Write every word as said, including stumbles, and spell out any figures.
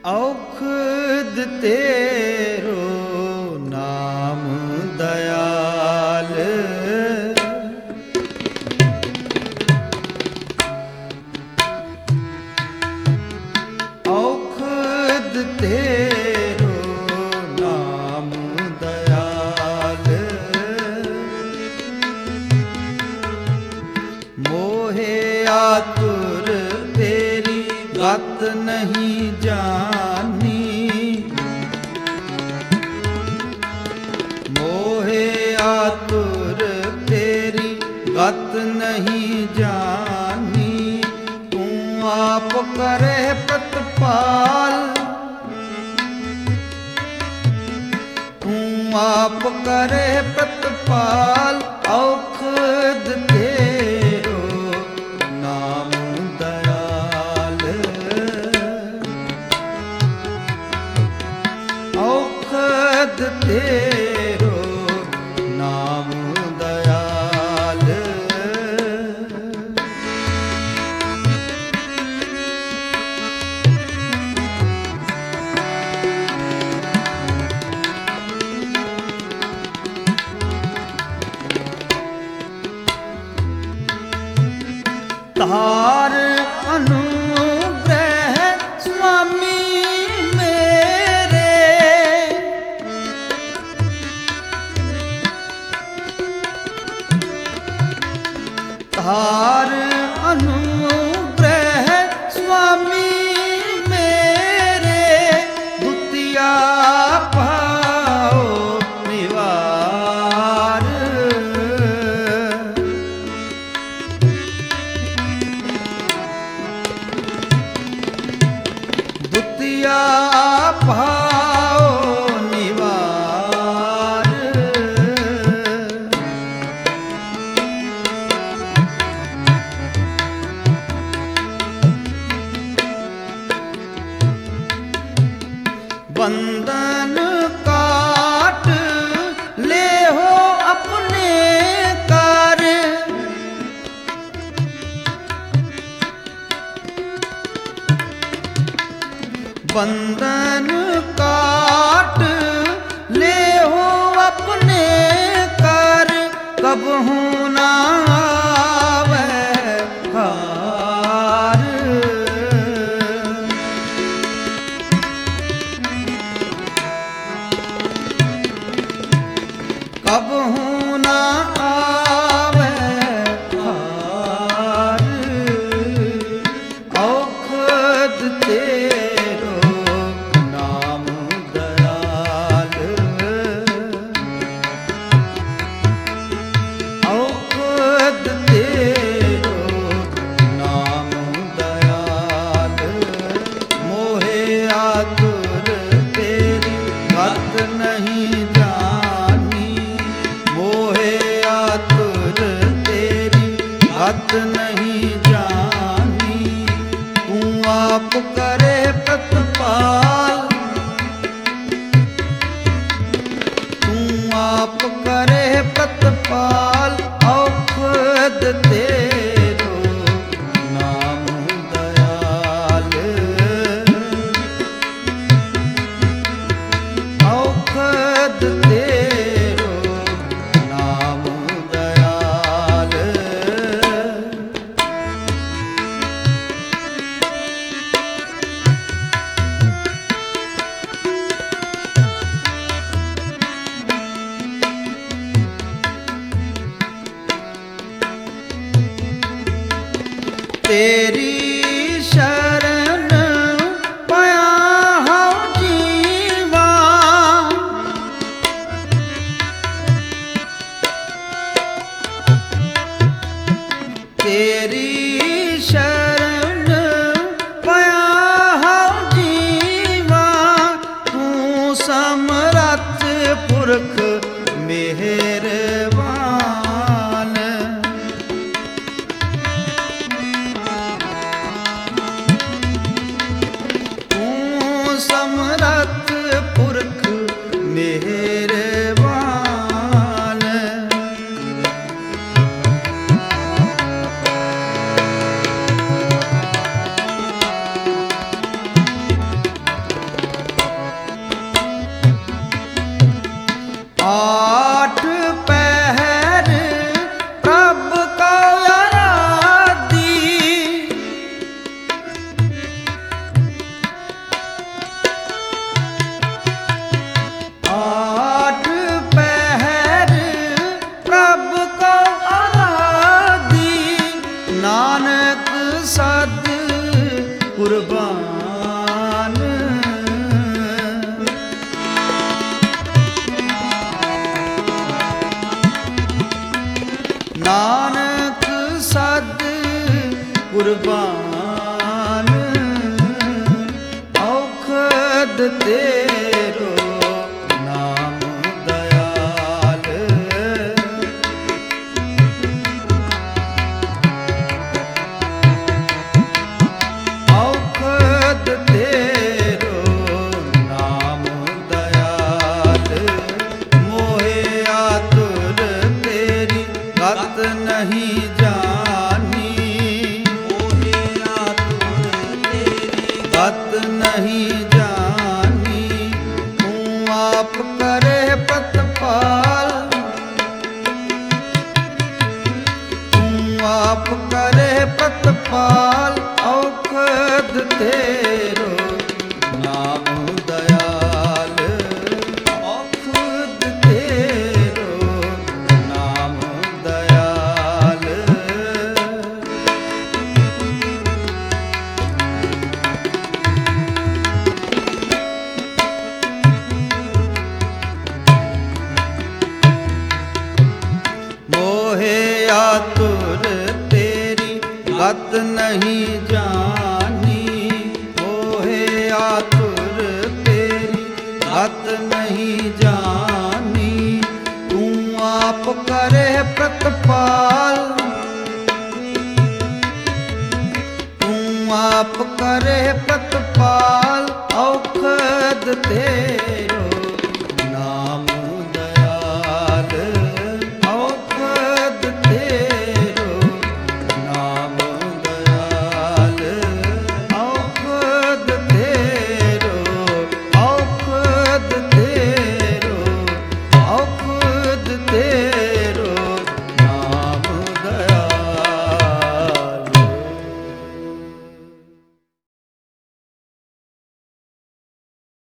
ਔਖਦ ਤੇਰੋ ਨਾਮ ਦਇਆਲ। ਔਖਦ ਤੇਰੋ ਨਾਮ ਦਇਆਲ। ਮੋਹਿ ਆਤੁਰ ਤੇਰੀ ਗਤ ਨਹੀਂ ਜਾਨੀ। ਮੋਹਿ ਆਤੁਰ ਤੇਰੀ ਗਤ ਨਹੀਂ ਜਾਨੀ। ਤੂੰ ਆਪ ਕਰੇ ਪ੍ਰਤਪਾਲ। ਤੂੰ ਆਪ ਕਰੇ ਪ੍ਰਤਪਾਲ। ਔਖਦ ਤੇਰੋ ਨਾਮ ਦਇਆਲ। ਔਖਦ ਤੇਰੋ ਨਾਮ ਦਇਆਲ। ਤਾਰ ਅਨੁਗ੍ਰਹਿ ਸੁਆਮੀ ਮੇਰੇ। ਤਾਰ ਅਨੁਗ੍ਰਹਿ ਸੁਆਮੀ ਮੇਰੇ। ਦੁਤੀਆ ਪਾਓ ਨਿਵਾਰ। ਦੁਤੀਆ ਪਾਓ ਨਿਵਾਰ। ਬੰਧਨ ਕਾਟ ਲੇਹੋ ਆਪਣੇ ਕਰ। ਬੰਧਨ ਕਾਟ ਲੇਹੋ ਆਪਣੇ ਕਰ। ਕਬਹੂ ਨਾ ਆਵੈ ਹਾਰ। ਕਬਹੂ ਨਾ ਆਵੈ ਹਾਰ। ਔਖਦ ਤੇਰੋ ਨਾਮ ਦਇਆਲ। ਔਖਦ ਤੇਰੋ ਨਾਮ ਦਇਆਲ। ਮੋਹਿ ਆਤੁਰ ਤੇਰੀ ਗਤ ਨਹੀਂ ਜਾਨੀ। ਮੋਹਿ ਆਤੁਰ ਤੇਰੀ ਗਤ ਨਹੀਂ ਜਾਨੀ। ਤੂੰ ਆਪ ਕਰੇ ਪ੍ਰਤਪਾਲ। ਤੂੰ ਆਪ ਕਰੇ ਪ੍ਰਤਪਾਲ। ਔਖਦ ਤੇਰੋ ਨਾਮ ਦਇਆਲ। ਔਖਦ ਤੇਰੋ ਨਾਮ ਦਇਆਲ। तेरो नाम दयाल। औखद तेरो नाम दयाल। मोहे आतुर तेरी गत नहीं जानी। मोहे आतुर तेरी गत नहीं जानी। तू आप करे प्रतिपाल। तू आप करे प्रतिपाल। औखद तेरो नाम दयाल। औखद तेरो नाम दयाल। मोहे आतुर तेरी गत नहीं जानी। मोहे आतुर तेरी गत नहीं जानी। तू आप करे प्रतिपाल। तू आप करे